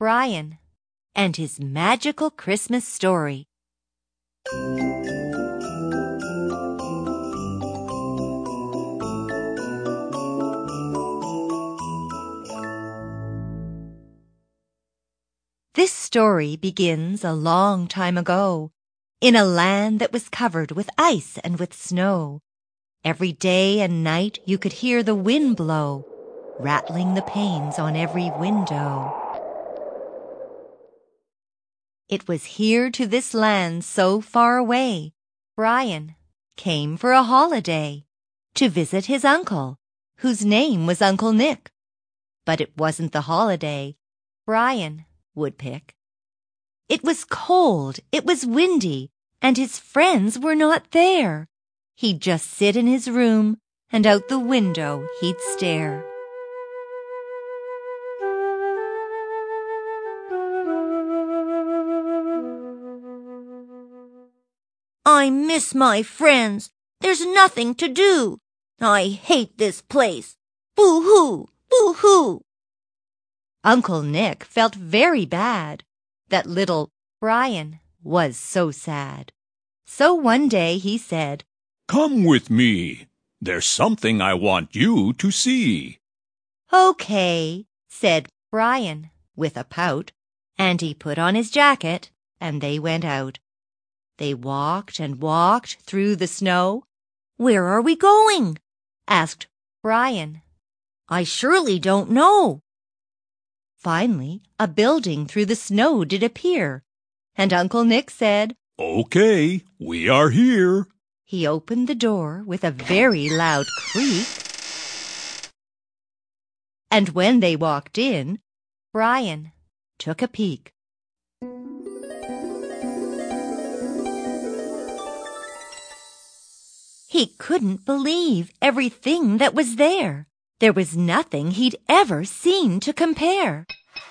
Brian and his magical Christmas story. This story begins a long time ago, in a land that was covered with ice and with snow. Every day and night you could hear the wind blow, rattling the panes on every window. It was here to this land so far away, Brian came for a holiday, to visit his uncle, whose name was Uncle Nick. But it wasn't the holiday Brian would pick. It was cold, it was windy, and his friends were not there. He'd just sit in his room, and out the window he'd stare. I miss my friends. There's nothing to do. I hate this place. Boo-hoo! Boo-hoo! Uncle Nick felt very bad. That little Brian was so sad. So one day he said, "Come with me. There's something I want you to see." "Okay," said Brian with a pout, and he put on his jacket and they went out. They walked and walked through the snow. "Where are we going?" asked Brian. "I surely don't know." Finally, a building through the snow did appear, and Uncle Nick said, "Okay, we are here." He opened the door with a very loud creak, and when they walked in, Brian took a peek. He couldn't believe everything that was there. There was nothing he'd ever seen to compare.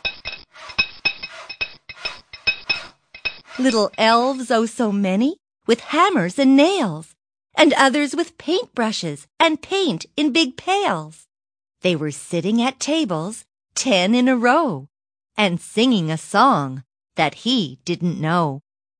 Little elves, oh so many, with hammers and nails, and others with paintbrushes and paint in big pails. They were sitting at tables, 10 in a row, and singing a song that he didn't know.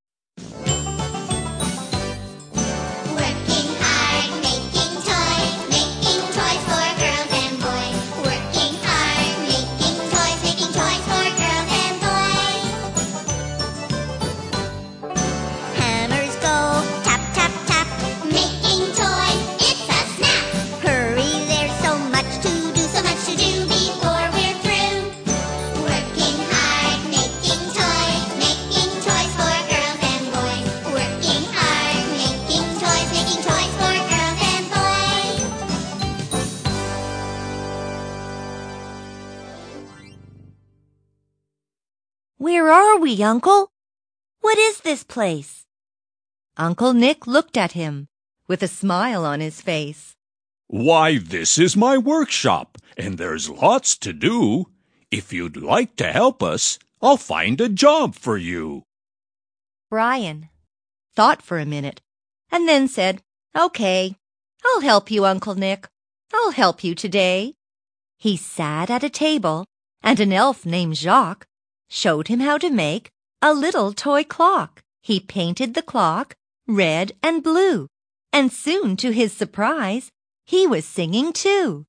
"Where are we, Uncle? What is this place?" Uncle Nick looked at him with a smile on his face. "Why, this is my workshop, and there's lots to do. If you'd like to help us, I'll find a job for you." Brian thought for a minute and then said, "Okay, I'll help you, Uncle Nick. I'll help you today." He sat at a table, and an elf named Jacques showed him how to make a little toy clock. He painted the clock red and blue, and soon, to his surprise, he was singing too.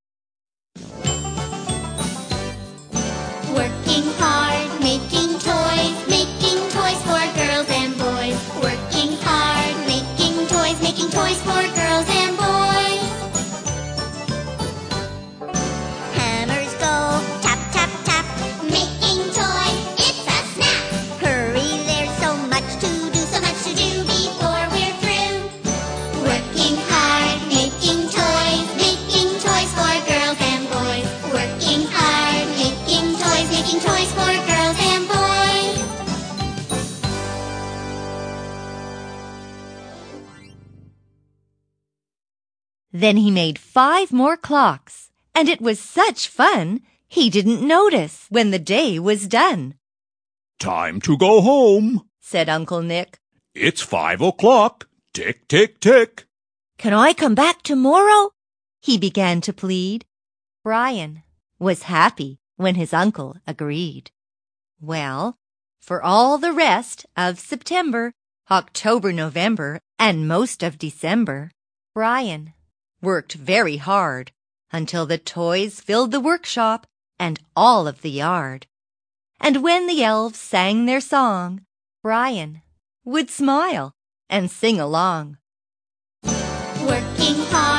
Working hard, making toys for girls and boys. Working hard, making toys for girls and boys. Hammers go tap, tap, tap, making toys, it's a snap. Hurry, there's so much to do before we're through. Working hard, making toys for girls and boys. Working hard, making toys for girls and boys. Then he made 5 more clocks, and it was such fun, he didn't notice when the day was done. "Time to go home," said Uncle Nick. "It's 5 o'clock. Tick, tick, tick." "Can I come back tomorrow?" he began to plead. Brian was happy when his uncle agreed. Well, for all the rest of September, October, November, and most of December, Brian worked very hard until the toys filled the workshop and all of the yard. And when the elves sang their song, Brian would smile and sing along. Working hard.